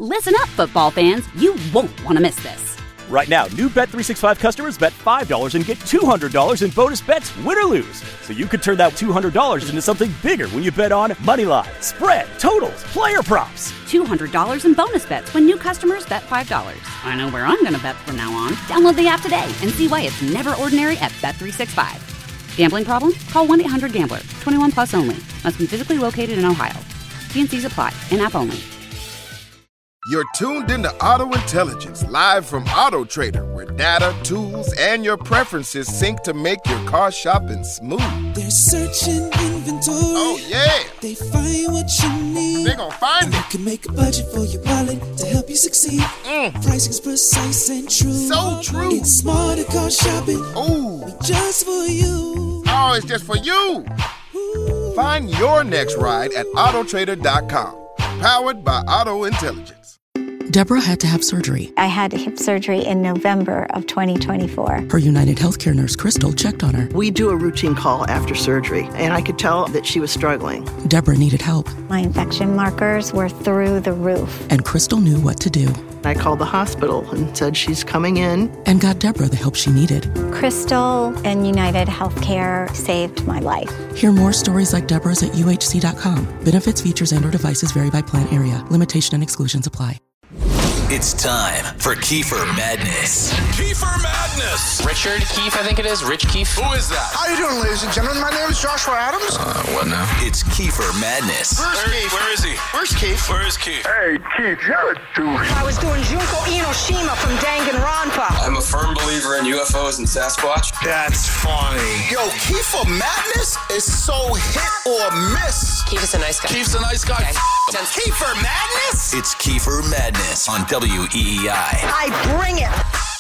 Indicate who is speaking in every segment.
Speaker 1: Listen up, football fans. You won't want to miss this.
Speaker 2: Right now, new Bet365 customers bet $5 and get $200 in bonus bets, win or lose. So you could turn that $200 into something bigger when you bet on money line, spread, totals, player props.
Speaker 1: $200 in bonus bets when new customers bet $5. I know where I'm going to bet from now on. Download the app today and see why it's never ordinary at Bet365. Gambling problem? Call 1-800-GAMBLER. 21 plus only. Must be physically located in Ohio. T&Cs apply. In-app only.
Speaker 3: You're tuned into Auto Intelligence, live from Auto Trader, where data, tools, and your preferences sync to make your car shopping smooth.
Speaker 4: They're searching inventory.
Speaker 3: Oh, yeah.
Speaker 4: They find what you need.
Speaker 3: They're gonna find it.
Speaker 4: They can make a budget for your wallet to help you succeed. Pricing's precise and true.
Speaker 3: So true.
Speaker 4: It's smarter car shopping.
Speaker 3: Ooh.
Speaker 4: Just for you.
Speaker 3: Oh, it's just for you. Ooh. Find your next ride at Autotrader.com. Powered by Auto Intelligence.
Speaker 5: Deborah had to have surgery.
Speaker 6: I had hip surgery in November of 2024.
Speaker 5: Her United Healthcare nurse, Crystal, checked on her.
Speaker 7: We do a routine call after surgery, and I could tell that she was struggling.
Speaker 5: Deborah needed help.
Speaker 6: My infection markers were through the roof.
Speaker 5: And Crystal knew what to do.
Speaker 7: I called the hospital and said she's coming in.
Speaker 5: And got Deborah the help she needed.
Speaker 6: Crystal and United Healthcare saved my life.
Speaker 5: Hear more stories like Deborah's at UHC.com. Benefits, features, and/or devices vary by plan area. Limitation and exclusions apply.
Speaker 8: It's time for Kiefer Madness.
Speaker 9: Kiefer Madness.
Speaker 10: Richard Keefe, I think it is. Rich Keefe.
Speaker 9: Who is that?
Speaker 11: How you doing, ladies and gentlemen? My name is Joshua Adams.
Speaker 9: What now?
Speaker 8: It's Kiefer Madness.
Speaker 9: Where is he?
Speaker 11: Where's Keith?
Speaker 9: Where is Keith?
Speaker 11: Hey, Keith, you're a douche.
Speaker 12: I was doing Junko Inoshima from Danganronpa.
Speaker 10: I'm a firm believer in UFOs and Sasquatch.
Speaker 9: That's funny.
Speaker 11: Yo, Kiefer Madness is so hit or miss.
Speaker 12: Keith is a nice guy.
Speaker 9: Keith's a nice guy.
Speaker 12: Okay.
Speaker 11: Kiefer Madness?
Speaker 8: It's Kiefer Madness on WEEI.
Speaker 12: I bring it.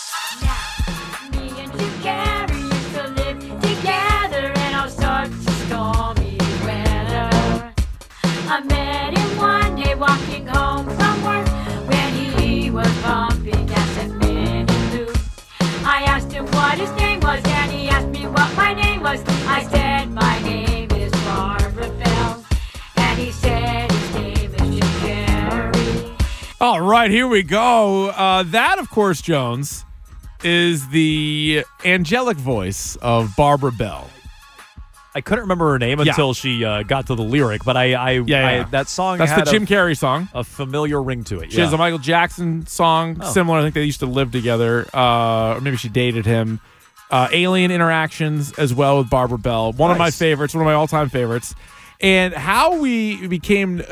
Speaker 13: Me and Jim Carrey used to live together in all sorts of stormy weather. I met him one day walking home from work when he was pumping gas and mini loop. I asked him what his name was and he asked me what my name was. I said my name is Barbara Bell and he said his name is Jim Carrey.
Speaker 14: All right, here we go. That, of course, Jones, is the angelic voice of Barbara Bell.
Speaker 15: I couldn't remember her name until she got to the lyric, but that song
Speaker 14: That's
Speaker 15: had
Speaker 14: the Jim Carrey song.
Speaker 15: A familiar ring to it.
Speaker 14: She has a Michael Jackson song, similar. I think they used to live together, or maybe she dated him. Alien Interactions as well with Barbara Bell. One of my favorites, one of my all-time favorites. And how we became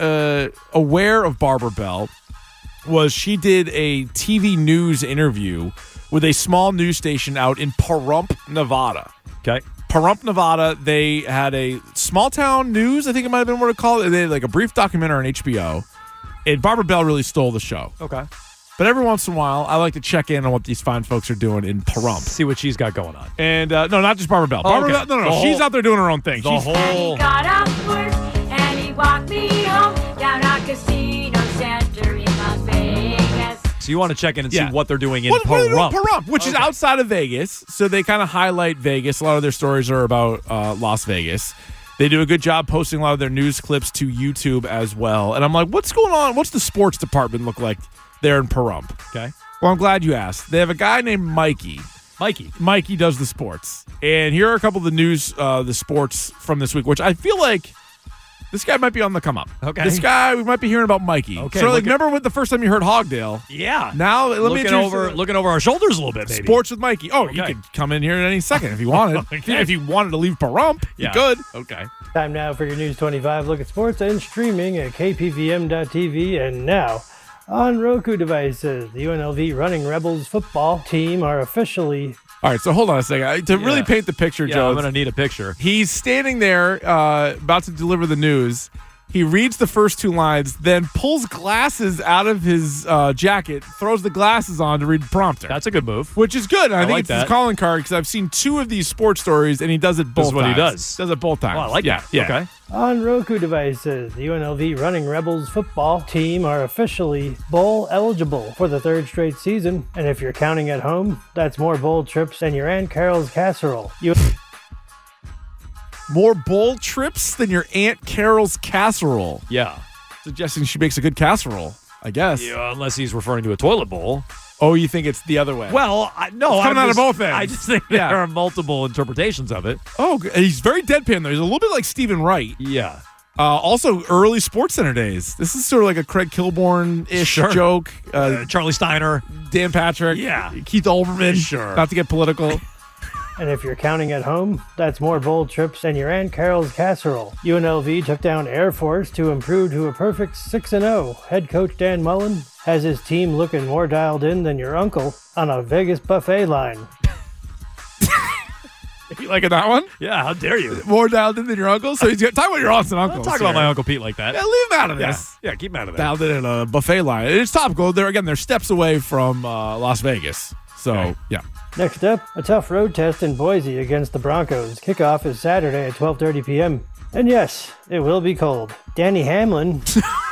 Speaker 14: aware of Barbara Bell was she did a TV news interview with a small news station out in Pahrump, Nevada.
Speaker 15: Okay.
Speaker 14: Pahrump, Nevada, they had a small town news, I think it might have been what it called. They had like a brief documentary on HBO. And Barbara Bell really stole the show.
Speaker 15: Okay.
Speaker 14: But every once in a while, I like to check in on what these fine folks are doing in Pahrump.
Speaker 15: See what she's got going on.
Speaker 14: And no, not just Barbara Bell. Barbara Bell, no, she's out there doing her own thing.
Speaker 13: He got off work and he walked me home down on Casino Center in Las Vegas.
Speaker 15: So you want to check in and see what they're doing in
Speaker 14: What are they doing in
Speaker 15: Pahrump.
Speaker 14: Pahrump, which is outside of Vegas. So they kind of highlight Vegas. A lot of their stories are about Las Vegas. They do a good job posting a lot of their news clips to YouTube as well. And I'm like, what's going on? What's the sports department look like there in Pahrump?
Speaker 15: Okay.
Speaker 14: Well, I'm glad you asked. They have a guy named Mikey. Mikey does the sports. And here are a couple of the news, the sports from this week, which I feel like this guy might be on the come up.
Speaker 15: Okay.
Speaker 14: This guy, we might be hearing about Mikey.
Speaker 15: Okay.
Speaker 14: So, remember when the first time you heard Hogdale?
Speaker 15: Yeah.
Speaker 14: Now, let me
Speaker 15: looking over our shoulders a little bit, maybe.
Speaker 14: Sports with Mikey. Oh, you could come in here in any second if you wanted.
Speaker 15: Okay.
Speaker 14: If you wanted to leave Pahrump, you could. Okay.
Speaker 16: Time now for your News 25 look at sports and streaming at kpvm.tv and now on Roku devices. The UNLV Running Rebels football team are officially...
Speaker 14: All right, so hold on a second. To really paint the picture, Joe.
Speaker 15: I'm going to need a picture.
Speaker 14: He's standing there about to deliver the news. He reads the first two lines, then pulls glasses out of his jacket, throws the glasses on to read the prompter.
Speaker 15: That's a good move.
Speaker 14: Which is good. I think
Speaker 15: like
Speaker 14: it's
Speaker 15: that.
Speaker 14: his calling card because I've seen two of these sports stories, and he does it both times.
Speaker 15: This is what he does.
Speaker 14: Does it both times.
Speaker 15: Oh, I like that.
Speaker 14: Yeah.
Speaker 15: Okay.
Speaker 16: On Roku devices, the UNLV Running Rebels football team are officially bowl eligible for the third straight season. And if you're counting at home, that's more bowl trips than your Aunt Carol's casserole.
Speaker 14: More bowl trips than your Aunt Carol's casserole.
Speaker 15: Yeah.
Speaker 14: Suggesting she makes a good casserole. I guess.
Speaker 15: Yeah, unless he's referring to a toilet bowl.
Speaker 14: Oh, you think it's the other way?
Speaker 15: Well, no.
Speaker 14: It's coming out of both ends.
Speaker 15: I just think there are multiple interpretations of it.
Speaker 14: Oh, he's very deadpan, though. He's a little bit like Stephen Wright.
Speaker 15: Yeah.
Speaker 14: Also, early Sports Center days. This is sort of like a Craig Kilborn-ish joke.
Speaker 15: Charlie Steiner.
Speaker 14: Dan Patrick.
Speaker 15: Yeah.
Speaker 14: Keith Olbermann.
Speaker 15: Sure.
Speaker 14: Not to get political.
Speaker 16: And if you're counting at home, that's more bowl trips than your Aunt Carol's casserole. UNLV took down Air Force to improve to a perfect 6-0. Head coach Dan Mullen has his team looking more dialed in than your uncle on a Vegas buffet line.
Speaker 14: You liking that one?
Speaker 15: Yeah, how dare you?
Speaker 14: More dialed in than your uncle? So he's talk about your aunts and uncles.
Speaker 15: Don't talk about my Uncle Pete like that.
Speaker 14: Yeah, leave him out of this.
Speaker 15: Yeah, keep him out of that.
Speaker 14: Dialed in a buffet line. It's topical. They're steps away from Las Vegas. So, yeah.
Speaker 16: Next up, a tough road test in Boise against the Broncos. Kickoff is Saturday at 12:30 p.m. And yes, it will be cold. Danny Hamlin.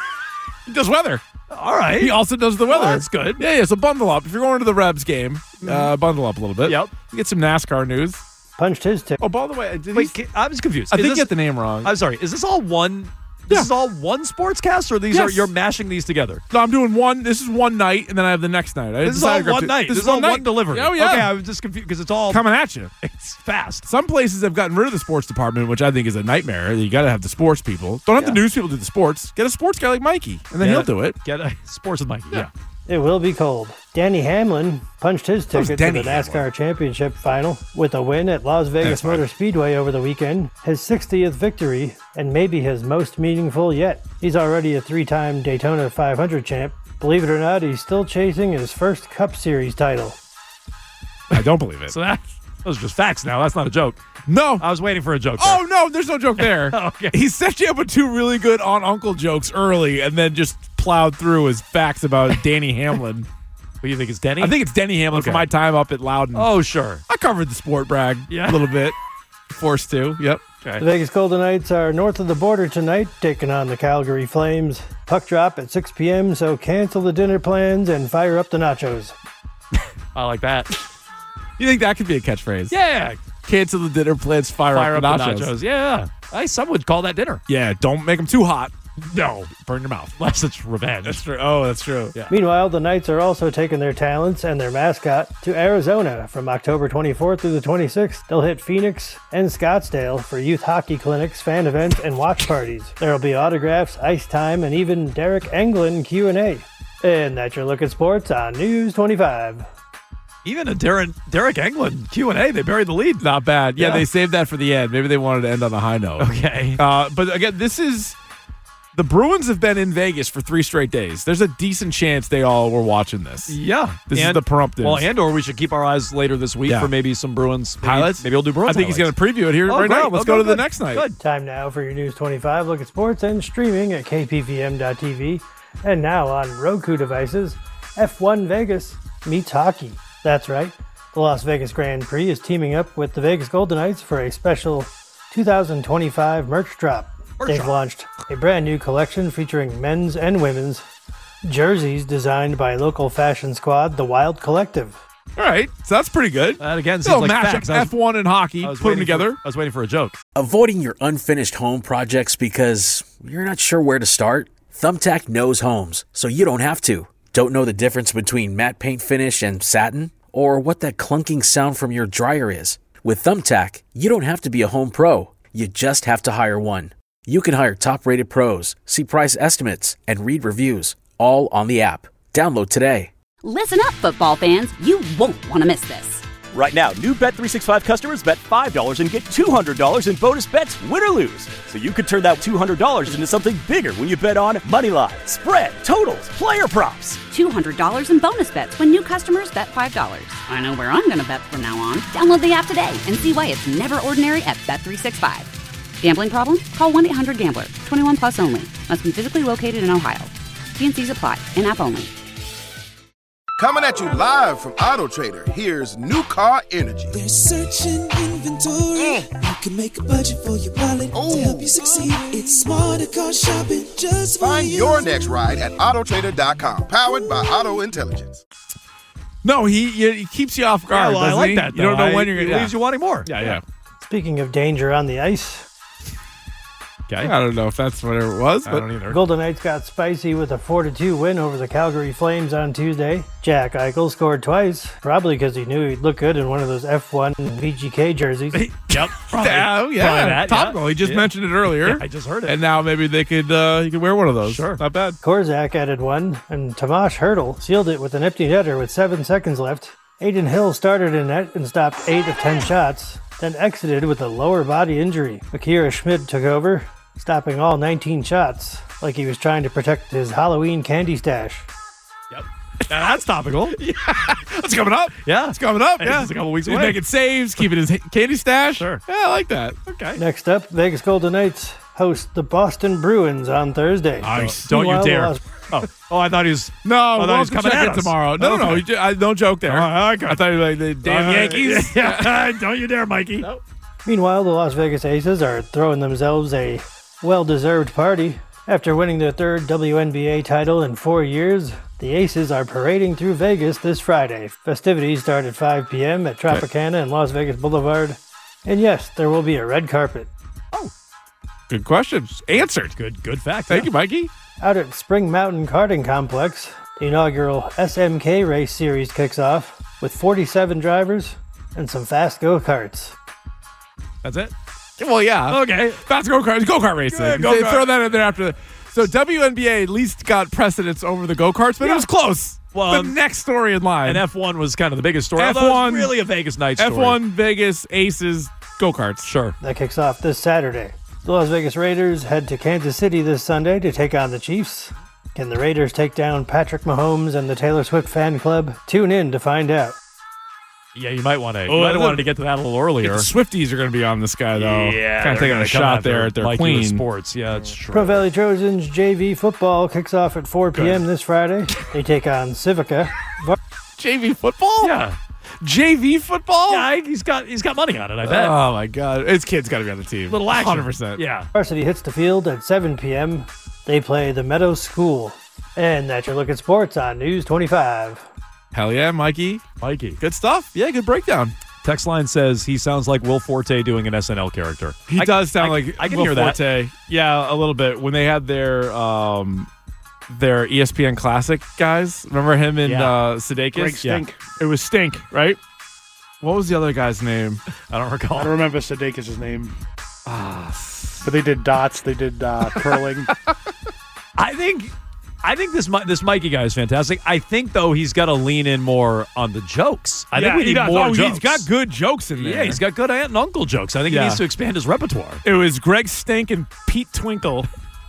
Speaker 14: He does weather.
Speaker 15: All right.
Speaker 14: He also does the weather.
Speaker 15: Well, that's good.
Speaker 14: Yeah, so bundle up. If you're going to the Rebs game, bundle up a little bit.
Speaker 15: Yep.
Speaker 14: Get some NASCAR news.
Speaker 16: Punched his ticket.
Speaker 14: Oh, by the way,
Speaker 15: I was confused.
Speaker 14: I think you get the name wrong.
Speaker 15: I'm sorry. Is this all one? This is all one sportscast, or you're mashing these together?
Speaker 14: No, I'm doing one. This is one night, and then I have the next night.
Speaker 15: This is all one night. This is all one delivery.
Speaker 14: Oh, yeah.
Speaker 15: Okay, I was just confused because it's all
Speaker 14: coming at you.
Speaker 15: It's fast.
Speaker 14: Some places have gotten rid of the sports department, which I think is a nightmare. You got to have the sports people. Don't have the news people do the sports. Get a sports guy like Mikey, and then he'll do it.
Speaker 15: Get a sports with Mikey. Yeah.
Speaker 16: It will be cold. Danny Hamlin punched his ticket to the NASCAR Championship final with a win at Las Vegas Motor Speedway over the weekend, his 60th victory, and maybe his most meaningful yet. He's already a 3-time Daytona 500 champ. Believe it or not, he's still chasing his first Cup Series title.
Speaker 14: I don't believe it.
Speaker 15: So those are just facts now. That's not a joke.
Speaker 14: No.
Speaker 15: I was waiting for a joke there.
Speaker 14: Oh, no, there's no joke there.
Speaker 15: Okay.
Speaker 14: He set you up with 2 really good aunt-uncle jokes early and then just plowed through his facts about Danny Hamlin.
Speaker 15: What do you think, it's Denny?
Speaker 14: I think it's Denny Hamlin for my time up at Loudon.
Speaker 15: Oh, sure.
Speaker 14: I covered the sport brag a little bit. Forced to. Yep.
Speaker 16: Okay. The Vegas Golden Knights are north of the border tonight, taking on the Calgary Flames. Puck drop at 6 p.m., so cancel the dinner plans and fire up the nachos.
Speaker 15: I like that.
Speaker 14: You think that could be a catchphrase?
Speaker 15: Yeah.
Speaker 14: Cancel the dinner plans, fire up the nachos.
Speaker 15: Yeah. Some would call that dinner.
Speaker 14: Yeah, don't make them too hot.
Speaker 15: No.
Speaker 14: Burn your mouth.
Speaker 15: Unless it's revenge.
Speaker 14: That's true. Oh, that's true. Yeah.
Speaker 16: Meanwhile, the Knights are also taking their talents and their mascot to Arizona from October 24th through the 26th. They'll hit Phoenix and Scottsdale for youth hockey clinics, fan events, and watch parties. There'll be autographs, ice time, and even Derek Englund Q&A. And that's your look at sports on News 25.
Speaker 15: Even a Derek Englund Q&A, they buried the lead.
Speaker 14: Not bad. Yeah, they saved that for the end. Maybe they wanted to end on a high note.
Speaker 15: Okay.
Speaker 14: But again, the Bruins have been in Vegas for 3 straight days. There's a decent chance they all were watching this.
Speaker 15: Yeah.
Speaker 14: This is the Parumptons.
Speaker 15: Well, or we should keep our eyes later this week for maybe some Bruins
Speaker 14: highlights.
Speaker 15: Maybe we'll do Bruins
Speaker 14: I think
Speaker 15: highlights.
Speaker 14: he's going to preview it here right now. Let's go to the next night.
Speaker 16: Good. Time now for your News 25 look at sports and streaming at kpvm.tv. And now on Roku devices, F1 Vegas meets hockey. That's right. The Las Vegas Grand Prix is teaming up with the Vegas Golden Knights for a special 2025 merch drop. They've launched a brand new collection featuring men's and women's jerseys designed by local fashion squad, The Wild Collective.
Speaker 14: All right, so that's pretty good.
Speaker 15: That again seems like facts.
Speaker 14: F1 and hockey, put them together.
Speaker 15: I was waiting for a joke.
Speaker 17: Avoiding your unfinished home projects because you're not sure where to start? Thumbtack knows homes, so you don't have to. Don't know the difference between matte paint finish and satin? Or what that clunking sound from your dryer is? With Thumbtack, you don't have to be a home pro. You just have to hire one. You can hire top-rated pros, see price estimates, and read reviews, all on the app. Download today.
Speaker 1: Listen up, football fans. You won't want to miss this.
Speaker 2: Right now, new Bet365 customers bet $5 and get $200 in bonus bets, win or lose. So you could turn that $200 into something bigger when you bet on moneyline, spread, totals, player props.
Speaker 1: $200 in bonus bets when new customers bet $5. I know where I'm going to bet from now on. Download the app today and see why it's never ordinary at Bet365. Gambling problem? Call 1-800-GAMBLER. 21 plus only. Must be physically located in Ohio. T&Cs apply. In-app only.
Speaker 3: Coming at you live from Auto Trader, here's New Car Energy.
Speaker 4: They're searching inventory. You can make a budget for your wallet to help you succeed. It's smarter car shopping just for
Speaker 3: Find
Speaker 4: you.
Speaker 3: your next ride at autotrader.com. Powered by Auto Intelligence.
Speaker 14: No, he keeps you off guard.
Speaker 15: Yeah, well, I like that.
Speaker 14: You don't know when you're going
Speaker 15: to. He leaves you wanting more.
Speaker 14: Yeah.
Speaker 16: Speaking of danger on the ice,
Speaker 15: Okay.
Speaker 14: I don't know if that's what it was, but
Speaker 15: I don't either.
Speaker 16: Golden Knights got spicy with a 4-2 win over the Calgary Flames on Tuesday. Jack Eichel scored twice, probably because he knew he'd look good in one of those F1 VGK jerseys.
Speaker 15: Yep. Probably.
Speaker 14: Probably that, topical. He just mentioned it earlier.
Speaker 15: Yeah, I just heard it.
Speaker 14: And now maybe they could he could wear one of those.
Speaker 15: Sure.
Speaker 14: Not bad.
Speaker 16: Korzak added one, and Tomas Hertl sealed it with an empty netter with 7 seconds left. Aiden Hill started in net and stopped 8 of 10 shots, then exited with a lower body injury. Akira Schmid took over, stopping all 19 shots, like he was trying to protect his Halloween candy stash.
Speaker 15: Yep. Now that's topical.
Speaker 14: Yeah. It's coming up.
Speaker 15: Yeah.
Speaker 14: It's coming up.
Speaker 15: Hey,
Speaker 14: Yeah.
Speaker 15: it's a couple weeks
Speaker 14: He's
Speaker 15: away.
Speaker 14: making saves, keeping his candy stash.
Speaker 15: Sure.
Speaker 14: Yeah, I like that.
Speaker 15: Okay.
Speaker 16: Next up, Vegas Golden Knights host the Boston Bruins on Thursday.
Speaker 15: Nice. Don't you
Speaker 16: Meanwhile,
Speaker 15: dare.
Speaker 16: the Las-
Speaker 15: Oh, I thought he was.
Speaker 14: No,
Speaker 15: I thought
Speaker 14: we'll
Speaker 15: he was coming
Speaker 14: check
Speaker 15: at
Speaker 14: it
Speaker 15: us.
Speaker 14: tomorrow. No,
Speaker 15: Okay.
Speaker 14: don't joke there.
Speaker 15: I
Speaker 14: thought you were like the damn Yankees.
Speaker 15: Yeah. Don't you dare, Mikey.
Speaker 14: Nope.
Speaker 16: Meanwhile, the Las Vegas Aces are throwing themselves a well-deserved party. After winning their 3rd WNBA title in 4 years, the Aces are parading through Vegas this Friday. Festivities start at 5 p.m. at Tropicana and Las Vegas Boulevard. And yes, there will be a red carpet.
Speaker 14: Good question. Answered.
Speaker 15: Good fact.
Speaker 14: Thank you, Mikey.
Speaker 16: Out at Spring Mountain Karting Complex, the inaugural SMK Race Series kicks off with 47 drivers and some fast go-karts.
Speaker 15: That's it?
Speaker 14: Well, yeah.
Speaker 15: Okay.
Speaker 14: Fast go-kart racing.
Speaker 15: Yeah,
Speaker 14: They
Speaker 15: go-kart.
Speaker 14: throw that in there after. So WNBA at least got precedence over the go-karts, but it was close.
Speaker 15: Well,
Speaker 14: the next story in line.
Speaker 15: And F1 was kind of the biggest story. although
Speaker 14: F1
Speaker 15: it was really a Vegas night story.
Speaker 14: F1, Vegas, Aces, go-karts.
Speaker 15: Sure.
Speaker 16: That kicks off this Saturday. The Las Vegas Raiders head to Kansas City this Sunday to take on the Chiefs. Can the Raiders take down Patrick Mahomes and the Taylor Swift fan club? Tune in to find out.
Speaker 15: Yeah, you might want to. You might have wanted to get to that a little earlier.
Speaker 14: The Swifties are going to be on this guy, though.
Speaker 15: Yeah,
Speaker 14: kind of taking a shot there at their
Speaker 15: Mikey
Speaker 14: queen.
Speaker 15: with sports. Yeah, it's true.
Speaker 16: Pro Valley Trojans JV football kicks off at 4 p.m. this Friday. They take on Civica.
Speaker 14: JV football?
Speaker 15: Yeah.
Speaker 14: JV football?
Speaker 15: Yeah, he's got money on it, I bet.
Speaker 14: Oh, my God. His kid's got to be on the team.
Speaker 15: Little action.
Speaker 14: 100%.
Speaker 15: Yeah.
Speaker 16: Varsity hits the field at 7 p.m. They play the Meadows School. And that's your look at sports on News 25.
Speaker 14: Hell yeah, Mikey. Good stuff. Yeah, good breakdown.
Speaker 15: Text line says he sounds like Will Forte doing an SNL character.
Speaker 14: He does sound like
Speaker 15: I can
Speaker 14: Will
Speaker 15: hear that.
Speaker 14: Forte. Yeah, a little bit. When they had their ESPN Classic guys, remember him and Sudeikis?
Speaker 18: Greg Stink.
Speaker 14: Yeah. It was Stink, right? What was the other guy's name?
Speaker 15: I don't recall.
Speaker 18: I don't remember Sudeikis' name. But they did dots. They did curling.
Speaker 15: I think this Mikey guy is fantastic. I think though he's got to lean in more on the jokes. I think we need more jokes.
Speaker 14: He's got good jokes in there.
Speaker 15: Yeah, he's got good aunt and uncle jokes. I think he needs to expand his repertoire.
Speaker 14: It was Greg Stink and Pete Twinkle.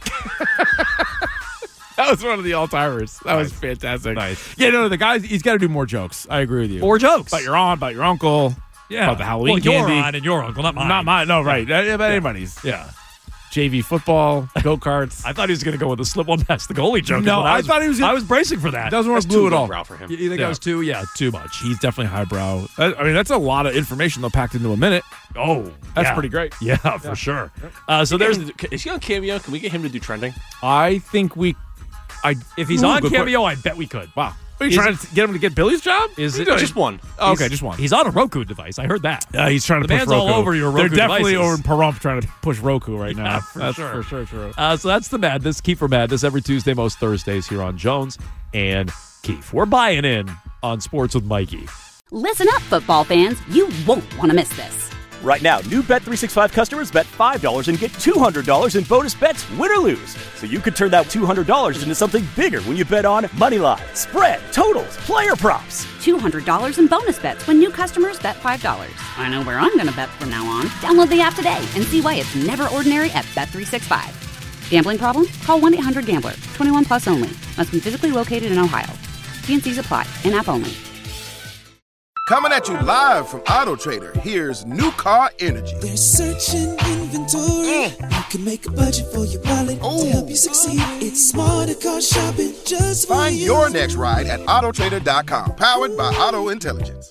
Speaker 14: That was one of the all-timers. That was fantastic.
Speaker 15: Nice.
Speaker 14: Yeah, no, the guys, he's got to do more jokes. I agree with you.
Speaker 15: More jokes.
Speaker 14: About your aunt, about your uncle.
Speaker 15: Yeah.
Speaker 14: About the Halloween
Speaker 15: well,
Speaker 14: candy.
Speaker 15: your aunt and your uncle, not mine.
Speaker 14: Not mine. No, right. About anybody's.
Speaker 15: Yeah.
Speaker 14: JV football, go-karts.
Speaker 15: I thought he was going to go with the slip one past the goalie joke.
Speaker 14: No, I thought he was.
Speaker 15: I was bracing for that.
Speaker 14: Doesn't work blue at all.
Speaker 10: For him.
Speaker 15: You think that was too? Yeah, too much.
Speaker 14: He's definitely highbrow. I mean, that's a lot of information though packed into a minute.
Speaker 15: Oh,
Speaker 14: that's pretty great.
Speaker 15: Yeah, for sure.
Speaker 10: So is he on Cameo? Can we get him to do trending?
Speaker 14: I think we.
Speaker 15: If he's on Cameo, I bet we could.
Speaker 14: Wow. Are you trying to get him to get Billy's job?
Speaker 15: Is it
Speaker 10: just one?
Speaker 14: Oh, okay, just one.
Speaker 15: He's on a Roku device. I heard that.
Speaker 14: He's trying to push
Speaker 15: man's
Speaker 14: Roku.
Speaker 15: all over your Roku
Speaker 14: They're definitely
Speaker 15: devices.
Speaker 14: over in Pahrump trying to push Roku right now.
Speaker 15: Yeah, for
Speaker 14: that's
Speaker 15: sure.
Speaker 14: for sure true.
Speaker 15: So that's the Madness. Kiefer Madness every Tuesday, most Thursdays here on Jones and Keefe. We're buying in on Sports with Mikey.
Speaker 1: Listen up, football fans. You won't want to miss this.
Speaker 2: Right now, new Bet365 customers bet $5 and get $200 in bonus bets, win or lose. So you could turn that $200 into something bigger when you bet on Moneyline, spread, totals, player props.
Speaker 1: $200 in bonus bets when new customers bet $5. I know where I'm going to bet from now on. Download the app today and see why it's never ordinary at Bet365. Gambling problem? Call 1-800-GAMBLER. 21 plus only. Must be physically located in Ohio. T&Cs apply. In-app only.
Speaker 3: Coming at you live from Auto Trader, here's New Car Energy.
Speaker 4: There's searching inventory. You can make a budget for your wallet to help you succeed. It's smarter car shopping just for
Speaker 3: Find
Speaker 4: you.
Speaker 3: your next ride at autotrader.com, powered by Auto Intelligence.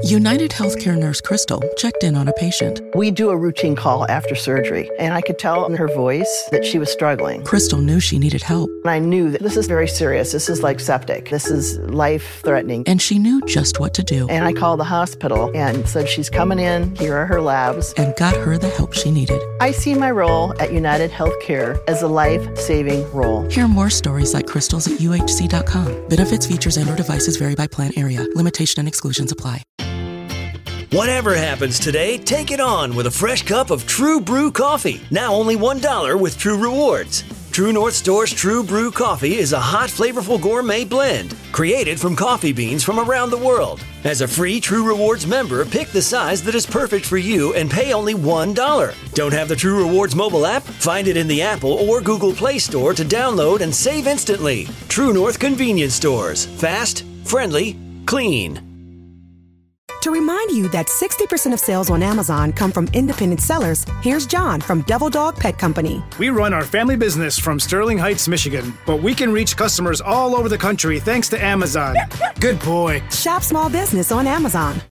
Speaker 5: United Healthcare nurse Crystal checked in on a patient.
Speaker 7: We do a routine call after surgery, and I could tell in her voice that she was struggling.
Speaker 5: Crystal knew she needed help.
Speaker 7: And I knew that this is very serious. This is like septic. This is life-threatening.
Speaker 5: And she knew just what to do.
Speaker 7: And I called the hospital and said, she's coming in. Here are her labs.
Speaker 5: And got her the help she needed.
Speaker 7: I see my role at United Healthcare as a life-saving role.
Speaker 5: Hear more stories like Crystal's at UHC.com. Benefits, features, and/or devices vary by plan area. Limitation and exclusions apply.
Speaker 19: Whatever happens today, take it on with a fresh cup of True Brew coffee. Now only $1 with True Rewards. True North Store's True Brew coffee is a hot, flavorful gourmet blend created from coffee beans from around the world. As a free True Rewards member, pick the size that is perfect for you and pay only $1. Don't have the True Rewards mobile app? Find it in the Apple or Google Play Store to download and save instantly. True North Convenience Stores. Fast, friendly, clean.
Speaker 20: To remind you that 60% of sales on Amazon come from independent sellers, here's John from Devil Dog Pet Company.
Speaker 21: We run our family business from Sterling Heights, Michigan, but we can reach customers all over the country thanks to Amazon. Good boy.
Speaker 20: Shop small business on Amazon.